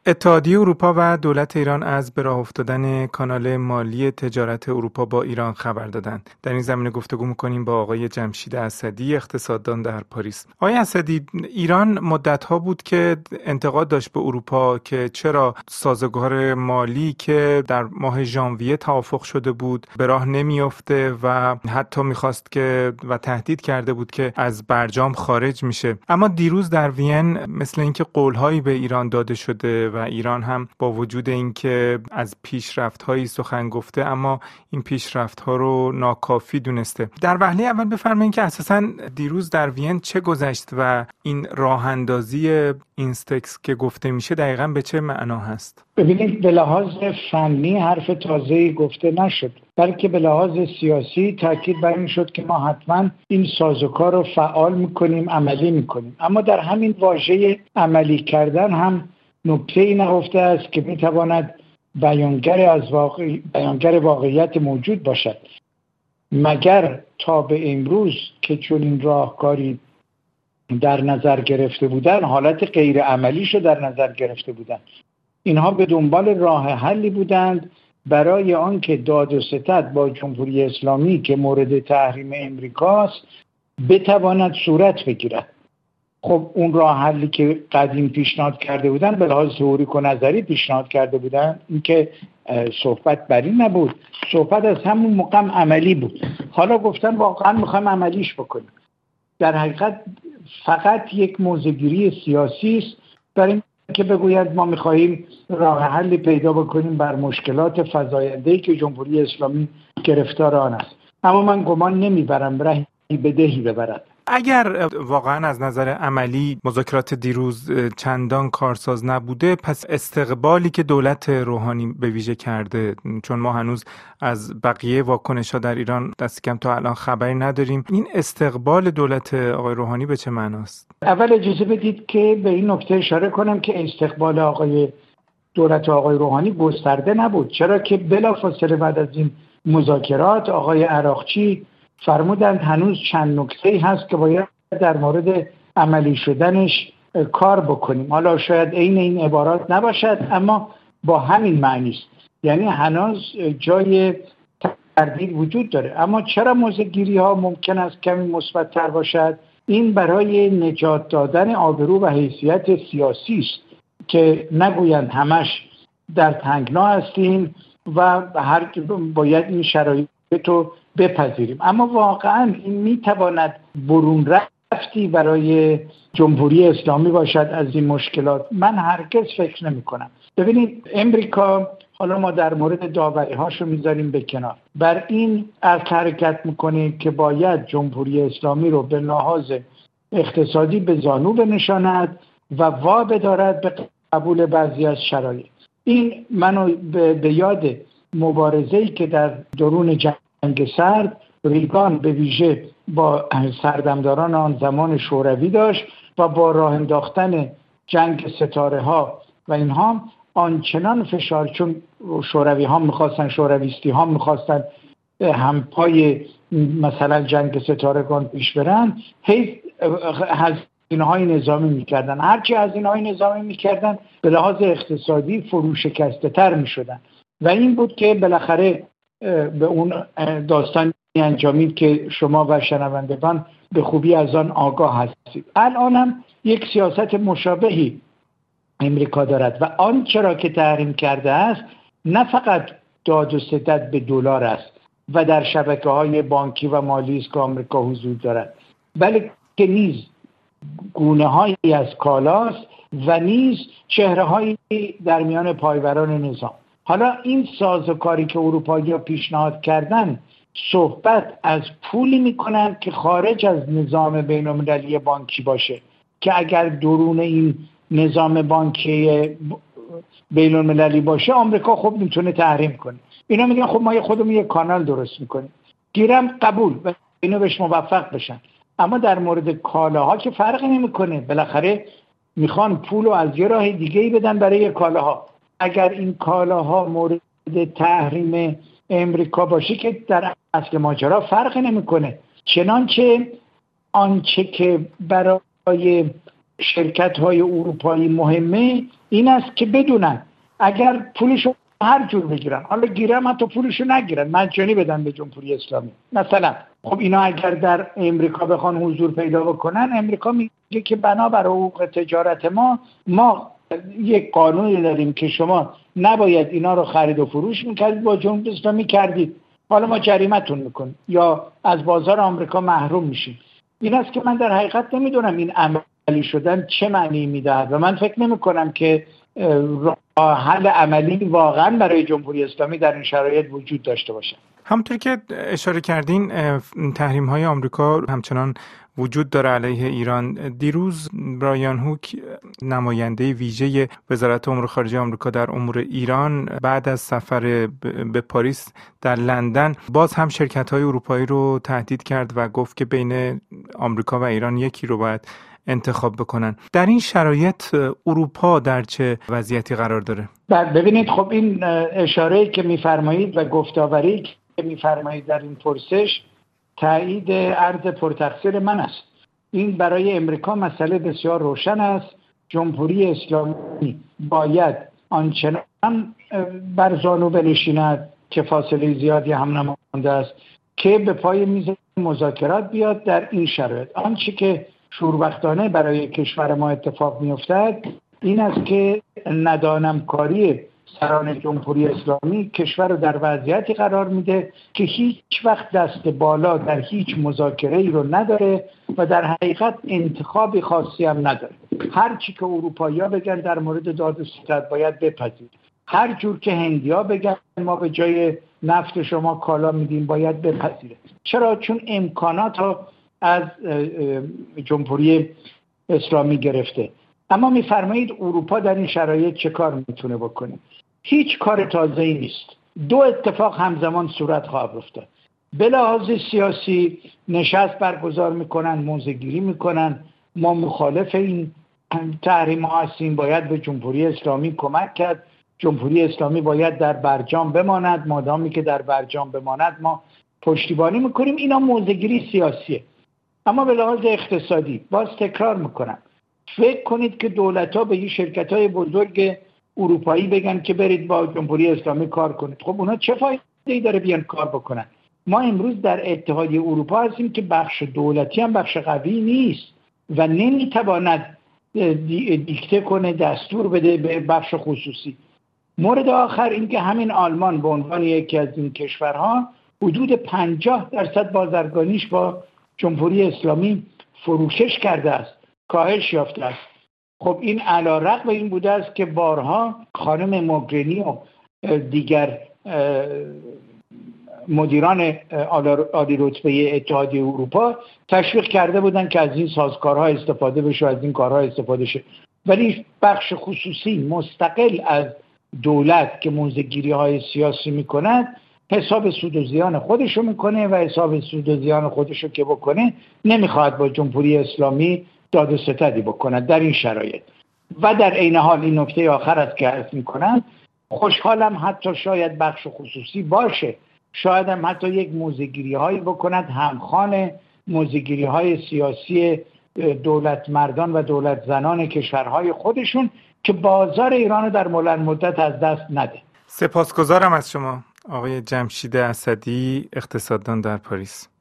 اتحادیه اروپا و دولت ایران از به راه افتادن کانال مالی تجارت اروپا با ایران خبر دادند. در این زمینه گفتگو می‌کنیم با آقای جمشید اسدی، اقتصاددان در پاریس. آقای اسدی، ایران مدت‌ها بود که انتقاد داشت به اروپا که چرا سازوکار مالی که در ماه ژانویه توافق شده بود به راه نمی‌افته و حتی می‌خواست که و تهدید کرده بود که از برجام خارج میشه. اما دیروز در وین مثل اینکه قول‌هایی به ایران داده شده و ایران هم با وجود اینکه از پیشرفت‌هایی سخن گفته اما این پیشرفت‌ها رو ناکافی دونسته. در وهله اول بفرمایید که اساساً دیروز در وین چه گذشت و این راه‌اندازی اینستکس که گفته میشه دقیقاً به چه معنا هست؟ ببینید، به لحاظ فنی حرف تازه‌ای گفته نشد، بلکه به لحاظ سیاسی تاکید بر این شد که ما حتما این سازوکار رو فعال می‌کنیم، عملی می‌کنیم. اما در همین واژه عملی کردن هم نکته‌ای نهفته است که می‌تواند بیانگر واقعیت موجود باشد. مگر تا به امروز که چون این راهکاری در نظر گرفته بودن، حالت غیر عملیش رو در نظر گرفته بودن، اینها به دنبال راه حلی بودند برای آنکه داد و ستد با جمهوری اسلامی که مورد تحریم امریکاست بتواند صورت بگیرد. خب اون راه حلی که قدیم پیشنهاد کرده بودن، به لحاظ تئوریک و نظری پیشنهاد کرده بودن، این که صحبت بر این نبود، صحبت از همون مقام عملی بود. حالا گفتن واقعا میخوایم عملیش بکنیم. در حقیقت فقط یک موضع‌گیری سیاسی است برای که بگوید ما میخواهیم راه حلی پیدا بکنیم بر مشکلات فزاینده‌ای که جمهوری اسلامی گرفتار آن است. اما من گمان نمیبرم رهی بدهی ببرد. اگر واقعا از نظر عملی مذاکرات دیروز چندان کارساز نبوده، پس استقبالی که دولت روحانی به ویژه کرده، چون ما هنوز از بقیه واکنش‌ها در ایران دست کم تا الان خبری نداریم، این استقبال دولت آقای روحانی به چه معناست؟ اول اجازه بدید که به این نکته اشاره کنم که استقبال دولت آقای روحانی گسترده نبود، چرا که بلافاصله بعد از این مذاکرات آقای عراقچی فرمودند هنوز چند نکته‌ای هست که باید در مورد عملی شدنش کار بکنیم. حالا شاید عین این عبارات نباشد، اما با همین معنی است. یعنی هنوز جای تردید وجود داره. اما چرا موضع‌گیری ها ممکن است کمی مثبت‌تر باشد؟ این برای نجات دادن آبرو و حیثیت سیاسی است که نگویند همش در تنگنا هستیم و باید این شرایط رو بپذیریم. اما واقعا این میتواند برون رفتی برای جمهوری اسلامی باشد از این مشکلات؟ من هرگز فکر نمی کنم. ببینید، امریکا، حالا ما در مورد داوری هاشو میذاریم به کنار، بر این حرکت میکنه که باید جمهوری اسلامی رو به لحاظ اقتصادی به زانو بنشاند و وا بدارد به قبول بعضی از شرایط. این منو به یاد مبارزه‌ای که در درون جنگ سرد ریگان به ویژه با سردمداران آن زمان شوروی داشت و با راه انداختن جنگ ستاره ها و اینها آنچنان فشار، چون شوروی ها میخواستن، شورویستی ها میخواستن هم پای مثلا جنگ ستارگان پیش برن، هی هزینه های نظامی میکردن. هرچی هزینه های نظامی میکردن به لحاظ اقتصادی فروشکسته تر میشدن و این بود که بالاخره به اون داستانی انجامید که شما و شنوندگان به خوبی از آن آگاه هستید. الان هم یک سیاست مشابهی امریکا دارد و آن چرا که تحریم کرده است نه فقط داد و ستد به دلار است و در شبکه‌های بانکی و مالی است که آمریکا حضور دارد، بلکه نیز گونه‌هایی از کالاست و نیز چهره‌هایی در میان پایوران نظام. حالا این سازوکاری که اروپایی‌ها پیشنهاد کردن، صحبت از پولی میکنن که خارج از نظام بین‌المللی بانکی باشه، که اگر درون این نظام بانکی بین‌المللی باشه آمریکا خب میتونه تحریم کنه. اینا میگن خب ما خودمون یه کانال درست میکنیم، گیرم قبول و اینو بهش موفق بشن. اما در مورد کالاها که فرقی نمیکنه، بالاخره میخوان پولو از یه راه دیگه‌ای بدن برای کالاها. اگر این کالاها مورد تحریم امریکا باشه که در اصل ماجرا فرقی نمیکنه، چنانچه آنچه که برای شرکت‌های اروپایی مهمه این است که بدونن اگر پولشو هر جور بگیرن، حالا گیرم حتی پولشو نگیرن، مجانی بدن به جمهوری اسلامی مثلا، خب اینا اگر در امریکا بخوان حضور پیدا بکنن، امریکا میگه که بنابر حقوق تجارت ما یک قانونی داریم که شما نباید اینا رو خرید و فروش میکردید، با جمهوری اسلامی کردید، حالا ما جریمتون میکنیم یا از بازار آمریکا محروم میشیم. این است که من در حقیقت نمیدونم این عملی شدن چه معنی میدهد و من فکر نمیکنم که راه حل عملی واقعا برای جمهوری اسلامی در این شرایط وجود داشته باشه. همونطور که اشاره کردین تحریم‌های آمریکا همچنان وجود داره علیه ایران. دیروز برایان هوک نماینده ویژه وزارت امور خارجه آمریکا در امور ایران بعد از سفر به پاریس در لندن باز هم شرکت‌های اروپایی رو تهدید کرد و گفت که بین آمریکا و ایران یکی رو باید انتخاب بکنن. در این شرایط اروپا در چه وضعیتی قرار داره؟ ببینید، خب این اشاره‌ای که می‌فرمایید و گفتاوری که می‌فرمایید در این پرسش تایید عرض پرتقصیر من است. این برای امریکا مسئله بسیار روشن است. جمهوری اسلامی باید آنچنان بر زانو بنشیند که فاصله زیادی هم نمانده است که به پای میز مذاکرات بیاد. در این شرایط آنچه که شوربختانه برای کشور ما اتفاق میافتد این است که ندانمکاری سران جمهوری اسلامی کشور رو در وضعیتی قرار میده که هیچ وقت دست بالا در هیچ مذاکره‌ای رو نداره و در حقیقت انتخابی خاصی هم نداره. هر چی که اروپایی‌ها بگن در مورد داد و ستد باید بپذیرید، هر جور که هندی‌ها بگن ما به جای نفت شما کالا میدیم باید بپذیرید. چرا؟ چون امکانات رو از جمهوری اسلامی گرفته. اما میفرمایید اروپا در این شرایط چه کار میتونه بکنه؟ هیچ کار تازه‌ای نیست. دو اتفاق همزمان صورت خواهد افتاد. به لحاظ سیاسی نشست برگزار میکنن، موضع‌گیری میکنن، ما مخالف این تحریم ها هستیم، باید به جمهوری اسلامی کمک کرد، جمهوری اسلامی باید در برجام بماند، مادامی که در برجام بماند ما پشتیبانی میکنیم. اینا موضع‌گیری سیاسیه. اما به لحاظ اقتصادی باز تکرار میکنم، فکر کنید که دولت‌ها به این شرکت‌های بزرگ اروپایی بگن که برید با جمهوری اسلامی کار کنید. خب اونا چه فایده‌ای داره بیان کار بکنن؟ ما امروز در اتحادیه اروپا هستیم که بخش دولتی هم بخش قوی نیست و نمیتواند دیکته کنه، دستور بده به بخش خصوصی. مورد آخر این که همین آلمان به عنوان یکی از این کشورها حدود 50% بازرگانیش با جمهوری اسلامی فروکش کرده است، کاهش یافته است. خب این علی‌رغم این بوده است که بارها خانم موگرینی و دیگر مدیران عالی رتبه اتحادیه اروپا تشویق کرده بودند که از این سازکارها استفاده بشه، از این کارها استفاده شه، ولی بخش خصوصی مستقل از دولت که موضع‌گیری‌های سیاسی می‌کند حساب سود و زیان خودشو میکنه و حساب سود و زیان خودشو که بکنه نمیخواد با جمهوری اسلامی داد و ستدی بکنه. در این شرایط و در عین حال این نکته آخر است که عرض میکنم، خوشحالم حتی شاید بخش خصوصی باشه، شاید هم حتی یک موضع‌گیری هایی بکند همخوان موضع‌گیری های سیاسی دولت مردان و دولت زنان کشورهای خودشون که بازار ایران رو در بلند مدت از دست نده. سپاسگزارم از شما آقای جمشید اسدی، اقتصاددان در پاریس.